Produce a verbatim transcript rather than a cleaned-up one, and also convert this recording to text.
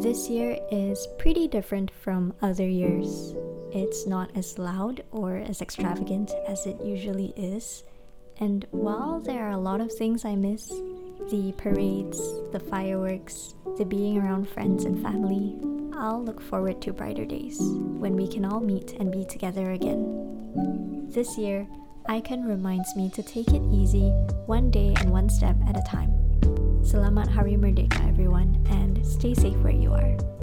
This year is pretty different from other years. It's not as loud or as extravagant as it usually is. And while there are a lot of things I miss, the parades, the fireworks, the being around friends and family, I'll look forward to brighter days when we can all meet and be together again. This year, Icon reminds me to take it easy, one day and one step at a time. Selamat Hari Merdeka, everyone, and stay safe where you are.